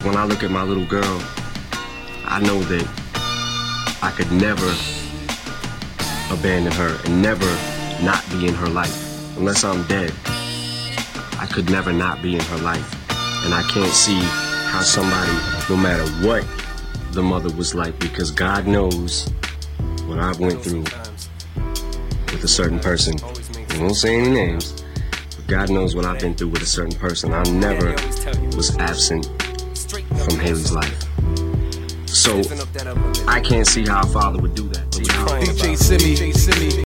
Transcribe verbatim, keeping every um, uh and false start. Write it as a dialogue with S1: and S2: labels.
S1: when I look at my little girl, I know that I could never abandon her and never not be in her life. Unless I'm dead, I could never not be in her life. And I can't see how somebody, no matter what the mother was like, because God knows what I went through with a certain person. I won't say any names, but God knows what I've been through with a certain person. I never was absent from Haley's life. So I can't see how a father would do that.
S2: D J Simi.